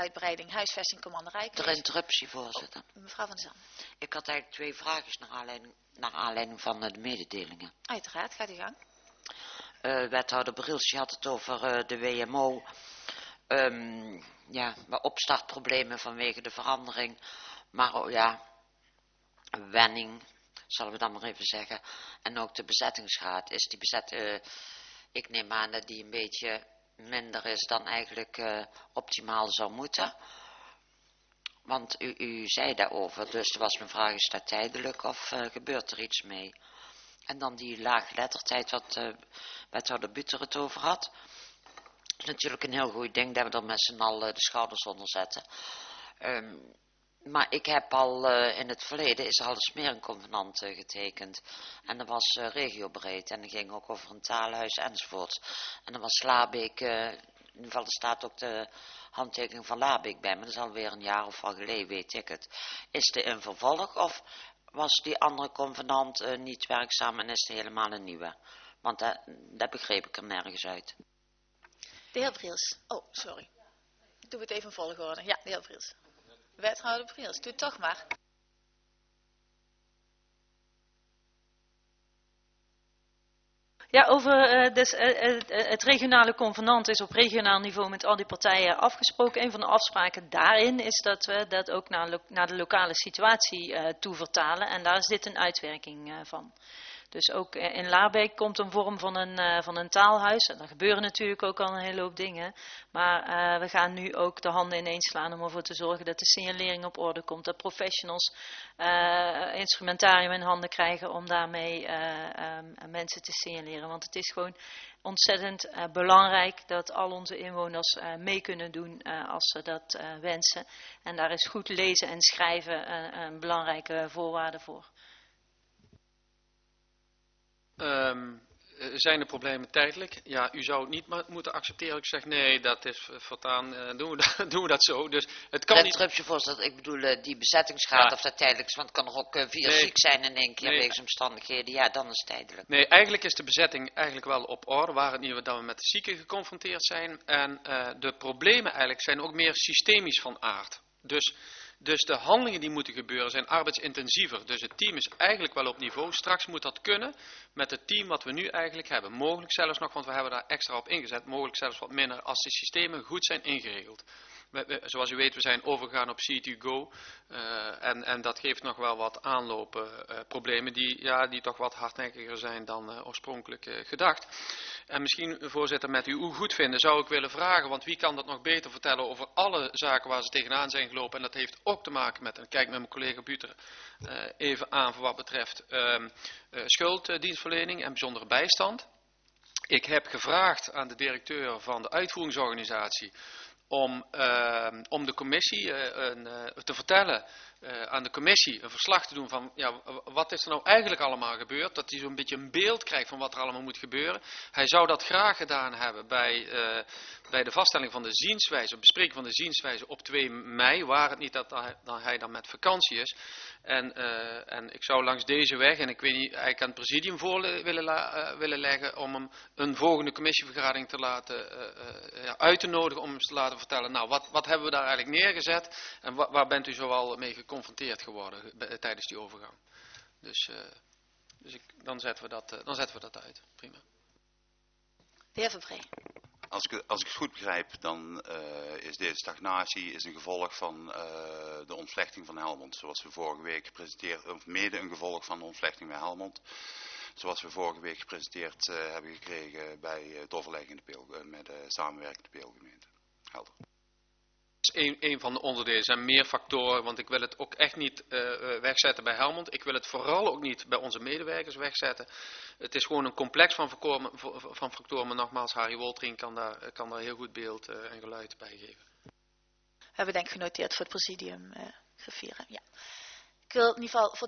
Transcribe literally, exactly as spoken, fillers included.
uitbreiding huisvesting commanderij. Ter interruptie, voorzitter. Oh, mevrouw Van der Zanden. Ik had eigenlijk twee vragen naar aanleiding, naar aanleiding van uh, de mededelingen. Uiteraard, gaat u gang. Uh, wethouder Briels, je had het over uh, de W M O. Um, ja, opstartproblemen vanwege de verandering. Maar oh, ja, wenning, zullen we dan maar even zeggen. En ook de bezettingsgraad. Is die bezet, uh, ik neem aan dat die een beetje minder is dan eigenlijk uh, optimaal zou moeten. Want u, u zei daarover, dus was mijn vraag, is dat tijdelijk of uh, gebeurt er iets mee? En dan die laaggeletterdheid, wat uh, wethouder Buter het over had. Het is natuurlijk een heel goed ding dat we er met z'n allen de schouders onder zetten. Um, maar ik heb al uh, in het verleden, is er al eens meer een convenant uh, getekend. En dat was uh, regiobreed en dat ging ook over een taalhuis enzovoort. En dan was Labeek, uh, in ieder geval er staat ook de handtekening van Labeek bij, maar dat is alweer een jaar of al geleden, weet ik het. Is er een vervolg of was die andere convenant uh, niet werkzaam en is er helemaal een nieuwe? Want dat, dat begreep ik er nergens uit. De heer Briels. Oh, sorry. Doe het even in volgorde. Ja, de heer Briels. Wethouder Briels, doe het toch maar. Ja, over uh, dus, uh, uh, het regionale convenant is op regionaal niveau met al die partijen afgesproken. Een van de afspraken daarin is dat we dat ook naar, naar de lokale situatie uh, toe vertalen. En daar is dit een uitwerking uh, van. Dus ook in Laarbeek komt een vorm van een, uh, van een taalhuis. En er gebeuren natuurlijk ook al een hele hoop dingen. Maar uh, we gaan nu ook de handen ineens slaan om ervoor te zorgen dat de signalering op orde komt. Dat professionals uh, instrumentarium in handen krijgen om daarmee uh, um, mensen te signaleren. Want het is gewoon ontzettend uh, belangrijk dat al onze inwoners uh, mee kunnen doen uh, als ze dat uh, wensen. En daar is goed lezen en schrijven uh, een belangrijke voorwaarde voor. Um, zijn de problemen tijdelijk? Ja, u zou het niet moeten accepteren. Ik zeg nee, dat is voortaan, uh, doen, we dat, doen we dat zo. Dus het kan niet. Interruptie, voorzitter. Ik bedoel uh, die bezettingsgraad, ja. Of dat tijdelijk is, want het kan er ook uh, vier nee. ziek zijn in één keer nee. wegens omstandigheden. Ja, dan is het tijdelijk. Nee, eigenlijk is de bezetting eigenlijk wel op orde, waar het niet dat we met de zieken geconfronteerd zijn. En uh, de problemen eigenlijk zijn ook meer systemisch van aard. Dus... Dus de handelingen die moeten gebeuren zijn arbeidsintensiever. Dus het team is eigenlijk wel op niveau. Straks moet dat kunnen met het team wat we nu eigenlijk hebben. Mogelijk zelfs nog, want we hebben daar extra op ingezet. Mogelijk zelfs wat minder als de systemen goed zijn ingeregeld. We, we, zoals u weet, we zijn overgegaan op C two Go. Uh, en, en dat geeft nog wel wat aanloopproblemen uh, die, ja, die toch wat hardnekkiger zijn dan uh, oorspronkelijk uh, gedacht. En misschien, voorzitter, met uw goed vinden zou ik willen vragen, want wie kan dat nog beter vertellen over alle zaken waar ze tegenaan zijn gelopen. En dat heeft ook te maken met, en ik kijk met mijn collega Buter uh, even aan voor wat betreft uh, uh, schulddienstverlening en bijzondere bijstand. Ik heb gevraagd aan de directeur van de uitvoeringsorganisatie om, uh, om de commissie uh, een, uh, te vertellen, uh, aan de commissie een verslag te doen van ja, wat is er nou eigenlijk allemaal gebeurd. Dat hij zo'n beetje een beeld krijgt van wat er allemaal moet gebeuren. Hij zou dat graag gedaan hebben bij, uh, bij de vaststelling van de zienswijze, bespreking van de zienswijze op twee mei, waar het niet dat hij, dat hij dan met vakantie is. En, uh, en ik zou langs deze weg, en ik weet niet, eigenlijk aan het presidium voor willen, la, uh, willen leggen om hem een volgende commissievergadering te laten uh, uh, ja, uit te nodigen om hem te laten vertellen, nou wat, wat hebben we daar eigenlijk neergezet en wa, waar bent u zoal mee geconfronteerd geworden bij, tijdens die overgang. Dus, uh, dus ik, dan, zetten we dat, uh, dan zetten we dat uit. Prima. De heer Verbree. Als ik, als ik het goed begrijp, dan uh, is deze stagnatie is een gevolg van uh, de ontvlechting van Helmond. Zoals we vorige week gepresenteerd, of mede een gevolg van de ontvlechting bij Helmond. Zoals we vorige week gepresenteerd uh, hebben gekregen bij uh, het overleg peel, uh, met de samenwerkende peelgemeente. Helder. Een, een van de onderdelen zijn meer factoren, want ik wil het ook echt niet uh, wegzetten bij Helmond. Ik wil het vooral ook niet bij onze medewerkers wegzetten. Het is gewoon een complex van, van factoren, maar nogmaals, Harry Woltering kan daar, kan daar heel goed beeld uh, en geluid bij geven. We hebben denk ik genoteerd voor het presidium uh, gevieren. Ja. Ik wil in ieder geval voor